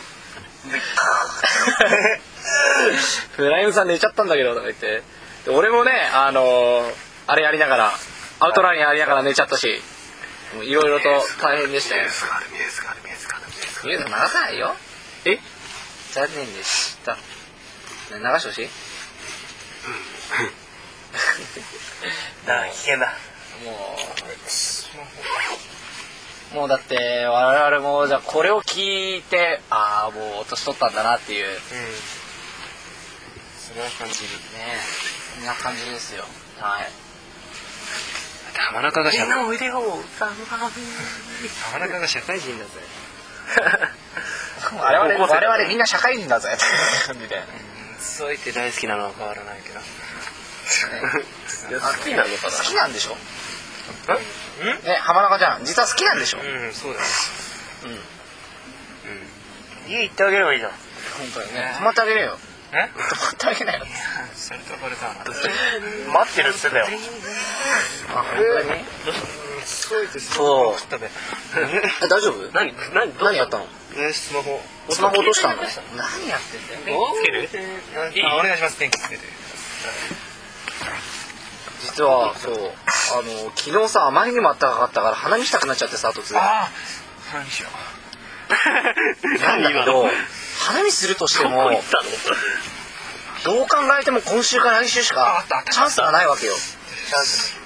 プライムさん寝ちゃったんだけどとか言ってで俺もねあのー、あれやりながらアウトラインやりながら寝ちゃったしいろいろと大変でしたよ。ミューズ流さないよ。え残念でした。流してほしいだ危険だ。 もうもうだって我々もじゃあこれを聞いてああもう年取ったんだなっていう、うん、 それは感じるね。そんな感じですよ。はい。 浜中が社会おいでよ浜中が社会人だぜ我々我々みんな社会人だぜみたいな。 そう言って大好きなのは変わらないけど好きなのかな。 好きなんでしょ。ね浜中ちゃん実は好きなんでしょ。 うんそうだよ。 うん、うん、 家行ってあげればいいじゃん。 本当にね。泊まってあげれよ。 え？ 泊まってあげなよ。 それとこれさ待ってるっつってたよ。 あ本当に？そう。大丈夫？ 何何何やったの？ スマホ。 スマホ落としたの？何やってんだよ。 つける？ あお願いします。電気つけて。 実はそうあの昨日さあまりにも暖かかったから鼻にしたくなっちゃってさ突然。 ああ。鼻にしよう。なんだけど鼻にするとしてもどう考えても今週から来週しかチャンスがないわけよ。チャンス。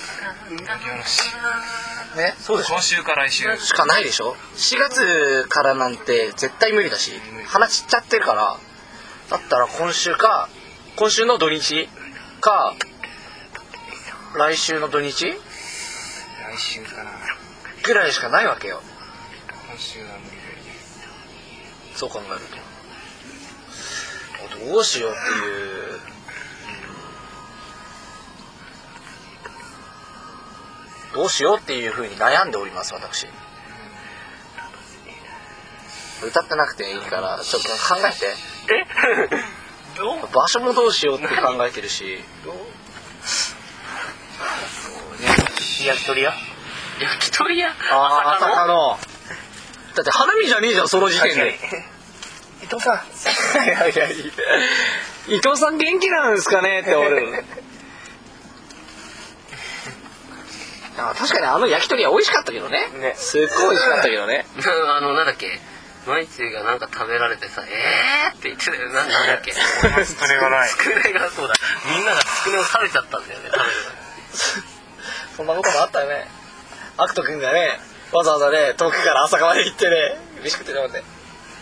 ね、そうでしょ。 今週から来週しかないでしょ。しがつからなんて絶対無理だし鼻散っちゃってるからだったら今週か今週の土日か来週の土日来週かなぐらいしかないわけよ。 今週は無理だよ。 そう考えるとどうしようっていう、どうしようっていう風に悩んでおります私。歌ってなくていいからちょっと考えて。 えどう場所もどうしようって考えてるしどう焼き鳥屋焼き鳥屋ああ朝かのだって花見じゃねえじゃんその時点で。 伊藤さんいやいやいや伊藤さん元気なんですかねって俺あ確かにあの焼き鳥は美味しかったけど ね, ねすっごい美味しかったけどねあのなんだっけマイチがなんか食べられてさえーって言ってたよ。なんだっけつくねがない。 つくねがそうだみんながつくねを食べちゃったんだよね食べるそんなこともあったよね。アクト君がねわざわざね遠くから朝川まで行ってね飯食ってたもんね。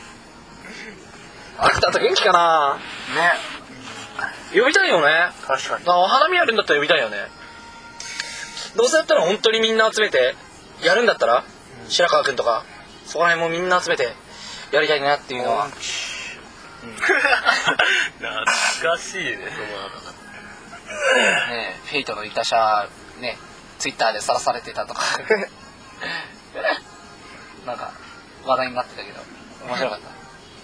アクトあと元気かなね呼びたいよね。 確かにあ花見やるんだったら呼びたいよね。どうせやったら本当にみんな集めてやるんだったら、うん、白川君とかそこら辺もみんな集めてやりたいなっていうのは、うん、懐かしいねそのねフェイトのいたしゃねツイッターでさらされてたとかなんか話題になってたけど面白かった、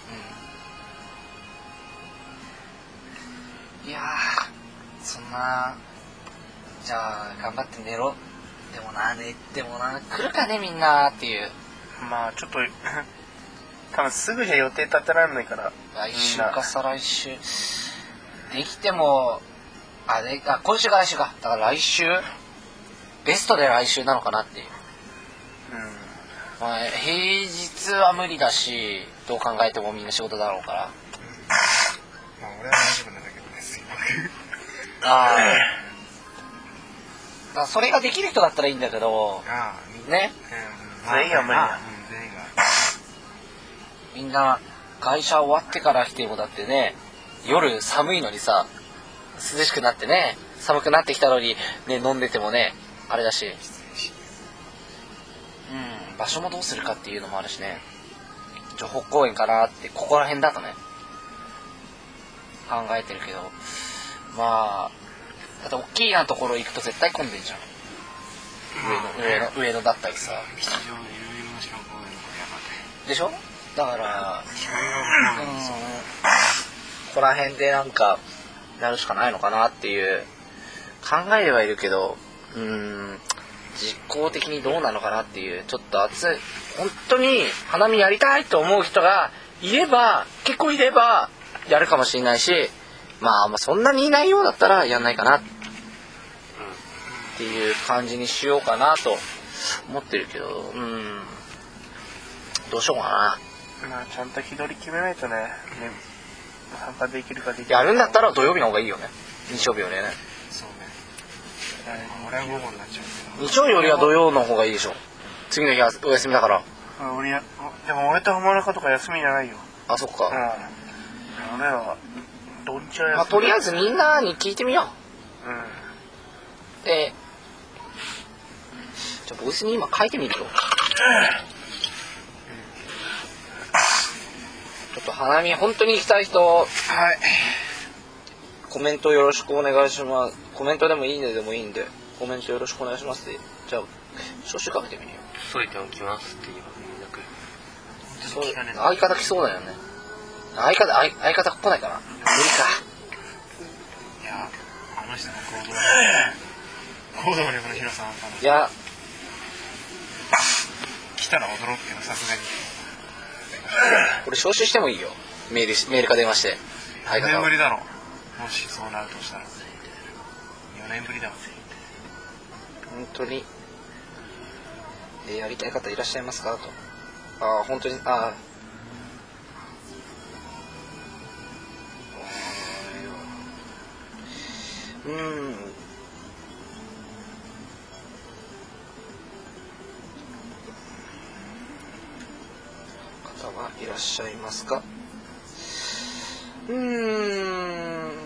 うん、いやそんなじゃあ頑張って寝ろでもな寝てもな来るかねみんなっていう。 まあちょっと多分すぐじゃ予定立てられないから来週か再来週できてもあであ今週か来週かだから来週ベストで来週なのかなっていう、うんまあ、平日は無理だしどう考えてもみんな仕事だろうから俺は大丈夫なんだけどね、水墨。 ああ。それができる人だったらいいんだけど、 ああ、 ね。 うん、全員が無理だ。全員が。 みんな会社終わってから来てもだってね、夜寒いのにさ、涼しくなってね、寒くなってきたのにね、飲んでてもね、あれだし、うん、場所もどうするかっていうのもあるしね。情報公園かなって、ここら辺だとね、考えてるけど、まあ、だって大きいなところ行くと絶対混んでんじゃん。上の、上の、上野だったりさ。 吉祥寺有馬小公園の山でしょ？だから、 で。 うん、ここら辺でなんか、やるしかないのかなっていう、考えれはいるけど、うーん、実行的にどうなのかなっていう、ちょっと熱い、本当に花見やりたいと思う人がいれば、結構いれば、やるかもしれないし、まあ、まあそんなにいないようだったらやんないかなっていう感じにしようかなと思ってるけど、うん、どうしようかな。 まあちゃんと日取り決めないとね、ね参加できるかできないか。 やるんだったら土曜日の方がいいよね。日曜日よりね。 そうね。俺は午後になっちゃうけど。 日曜よりは土曜の方がいいでしょ。次の日はお休みだから。 あ俺や、でも俺と浜中とか休みじゃないよ。 あ、そっか。 うん。俺らはどんちゃ休み。 まあ、とりあえずみんなに聞いてみようん。 う。で、じゃあボイスに今書いてみるよ。ちょっと花見本当に行きたい人、 はい。 コメントよろしくお願いします。コメントでもいいねでもいいんで、コメントよろしくお願いしますで。じゃあ、招集かけてみるよ。 添えておきますっていう連絡。 そう相方来そうだよね。相方、相相方来ないかな。無理か。 いや、あの人の行動力。行動力の広さは半端ない。 いや、 来たら驚くけど、さすがに。 これ招集してもいいよ。メールし、メールか電話して。相よねん方をぶりだろ。もしそうなるとしたら。よねんぶりだわ。 本当に、えーやりたい方いらっしゃいますかと。ああ、本当に、ああ。うーん。方はいらっしゃいますか。うーん。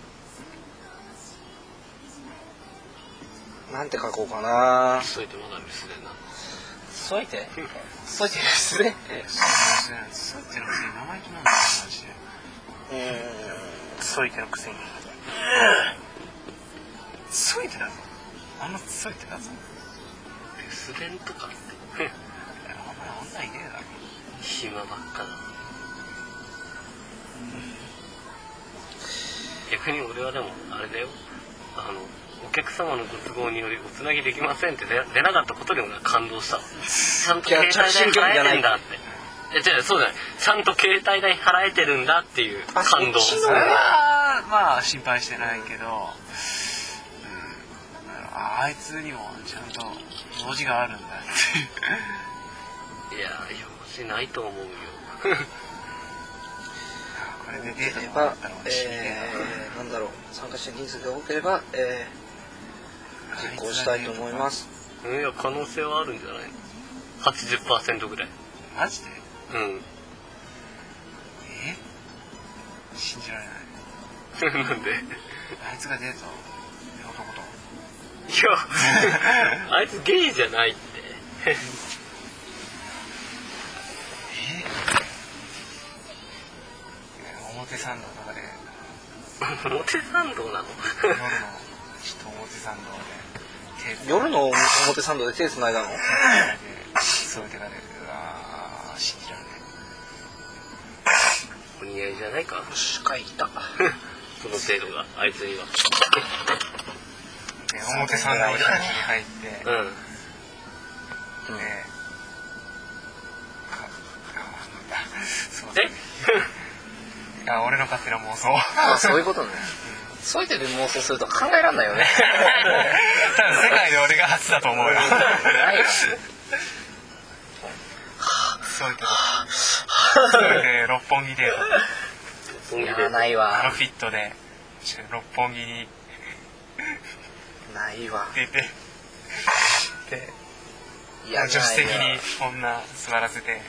なんて書こうかな。 添えてまだ留守でな。 添えて添えてですね。 そうってのくせに生意気なんだよ、マジで。 うーん。 そういてのくせに。そういてだぞ。あのそういてだぞ。 留守電とかって。 お前あんないねえだろ。 暇ばっかだ。逆に俺はでもあれだよ。あのお客様のご都合によりおつなぎできませんって出出なかったことに俺は感動した。ちゃんと携帯代払えてんだって。いや違うそうじゃない。ちゃんと携帯代払えてるんだっていう感動。 それはまあ心配してないけど、うん、あいつにもちゃんと用事があるんだっていや用事ないと思うよ。 これでデータではもらったら俺死にねえー、なんだろう、参加者人数が多ければ、えー、実行したいと思います。 いや可能性はあるんじゃないの ?はちじゅっパーセント ぐらい。 マジでうん。 え信じられないなんであいつがデート男といやあいつゲイじゃないって表参道とかで表参道なの夜のちょっと表参道で手夜の表参道で手繋いだの？ そういう手が出る。あー信じられない。 お似合いじゃないかしかいた。 その程度があいつには。 で表参道に入ってうん。 でそうえいや俺の勝手な妄想。 あ、そういうことね。そういう手で妄想すると考えられないよね。 多分世界で俺が初だと思うよ。 ない。 そういう手で六本木デート。 本木でいやないあのわフィットで六本木にないわ出てでいや助手席ないわに女座らせて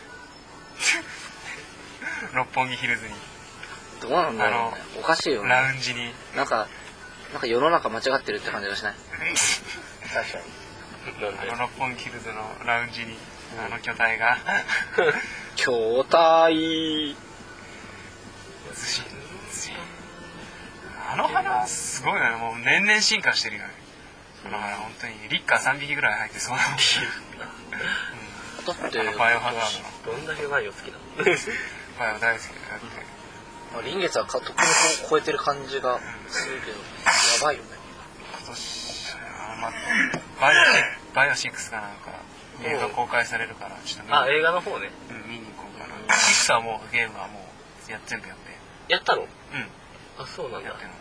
六本木ヒルズにどうなんだろうねおかしいよねラウンジになんかなんか世の中間違ってるって感じがしない確かに。 なんであの六本木ヒルズのラウンジにあの巨体が筐体ずしずしあの花すごいよね。もう年々進化してるよね。あの花本当にリッカーさんびきぐらい入ってそうなもん。 だってあのバイオハザードのどんだけバイオ好きなのバイオ大好きだよ。だって臨月はとっくに超えてる感じがするけどやばいよね今年あ、まあ、バイオバイオシックスかなんか映画公開されるからちょっと見にあ映画の方ねうん見に行こうかな。シックスはもうゲームはもうや全部やってやったのうんあそうなんだやってる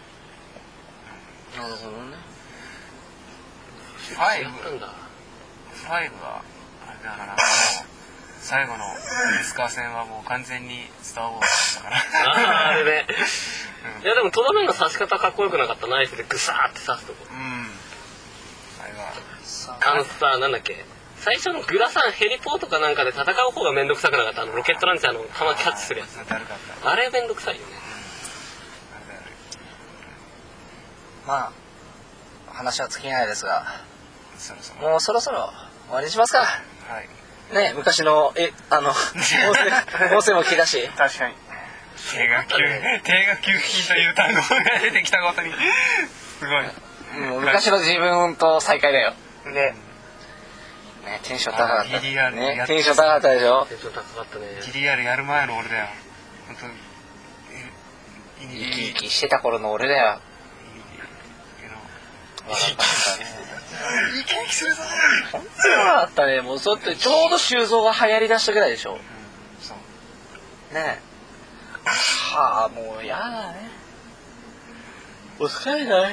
なるほどねファイブやったんだファイブはあれだからもう最後のエスカー戦はもう完全にスター・ウォーズだったからあーあれねうんいやでもとどめの刺し方かっこよくなかったナイフでグサーって刺すとこうんあれはあのさなんだっけ最初のグラサンヘリポートかなんかで戦う方がめんどくさくなかったあのロケットランチャーの弾キャッチするやつだるかったあれめんどくさいよねあれだるまあ話は尽きないですがそろそろもうそろそろ終わりにしますかはいね昔のえあの音声音声も聞き出し確かに。 定額給定額給付金という単語が出てきたことにすごいもう昔の自分と再会だよで、 ねテンション高かったあ ティーディーアールねやってテンション高かったでしょテンション高かったねティーディーアール やる前の俺だよ本当に生き生きしてた頃の俺だよ生き生きするぞ本当にだったねもうそうやってちょうど修造が流行りだしたぐらいでしょそうねえはあもうやだねお疲れない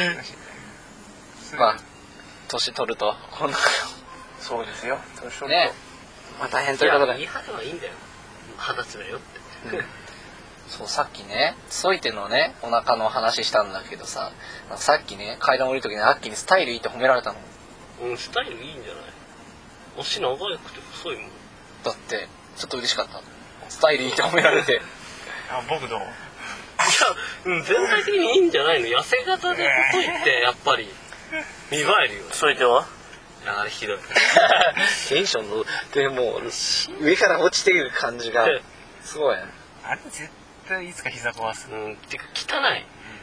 まあ年取るとこんなそうですよ。年取るとねまあ大変といいうことでや言い張ればいいんだよ二十歳だよってそうさっきねソイテのねお腹の話したんだけどささっきね階段降りる時にアッキーにスタイルいいって褒められたのうんスタイルいいんじゃない足長くて細いもんいだってちょっと嬉しかったスタイルいいって褒められてあ僕どうや、うん、全体的にいいんじゃないの痩せ型で細いってやっぱり見栄えるよそういてはあれひどいテンションのでもう上から落ちてる感じがすごいねあれ絶対いつか膝壊すうんてか汚い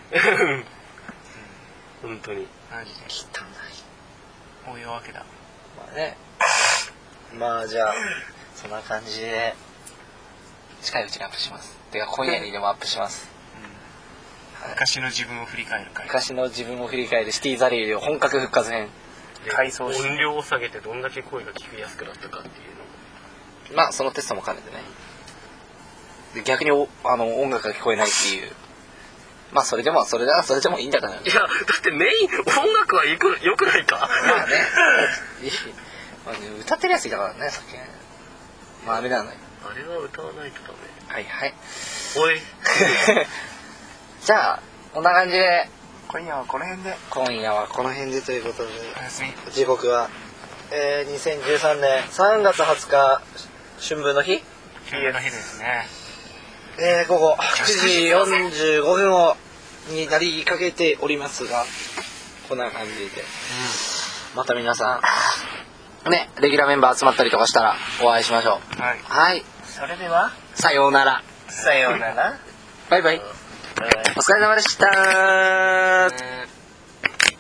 本当にマジで汚いこういうわけだまあねまあじゃあそんな感じで近いうちにアップしますてか今夜にでもアップします昔の自分を振り返る回昔の自分を振り返るシティザリー本格復活編改装し音量を下げてどんだけ声が聞きやすくなったかっていうのまあそのテストも兼ねてねで逆におあの音楽が聞こえないっていうまあそれでもそれではそれでもいいんじゃないのいやだってメイン音楽はよくよくないかまあねいいまあね歌ってるやついたからねさっきねまああれだよねあれは歌わないとダメはいはいおいじゃあこんな感じで今夜はこの辺で。 今夜はこの辺でということでおやすみ時刻は、えー、にせんじゅうさんねんさんがつはつか春分の日、 冬の日ですねえー、午後くじよんじゅうごふんをになりかけておりますがこんな感じで、また皆さんねレギュラーメンバー集まったりとかしたらお会いしましょうはいはいそれでは、 さようならさようなら。 バイバイお疲れ様でした。 えー